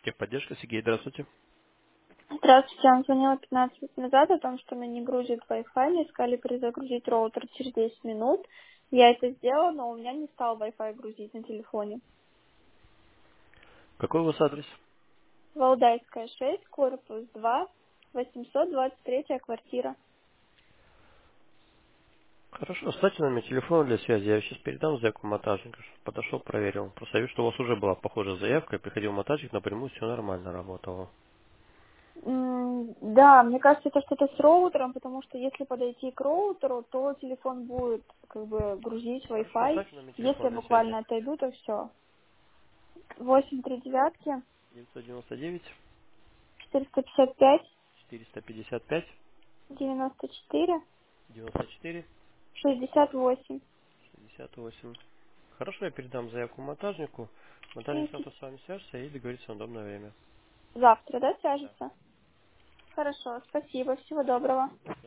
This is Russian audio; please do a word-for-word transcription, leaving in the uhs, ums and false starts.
Техподдержка, Сергей, здравствуйте. Здравствуйте, я вам звонила пятнадцать минут назад о том, что мне не грузит Wi-Fi, мне сказали перезагрузить роутер через десять минут. Я это сделала, но у меня не стал Wi-Fi грузить на телефоне. Какой у вас адрес? Валдайская шесть, корпус два, восемьсот двадцать третья квартира. Хорошо, оставьте номер телефона для связи. Я сейчас передам заявку монтажника. Чтоб подошел, проверил. Просто вижу, что у вас уже была похожая заявка, и приходил монтажник, напрямую все нормально работало. М, Да, мне кажется, это что-то с роутером, потому что если подойти к роутеру, то телефон будет как бы грузить Хорошо, Wi-Fi. оставьте номер Если телефона я для связи. буквально отойду, то все. Восемь три девятки, девятьсот девяносто девять четыреста пятьдесят пять, четыреста пятьдесят пять девяносто четыре, девяносто четыре шестьдесят восемь. шестьдесят восемь. Хорошо, я передам заявку монтажнику. Монтажник Окей. завтра с вами свяжется и договорится на удобное время. Завтра, да, Да. свяжется? Хорошо, спасибо, всего доброго.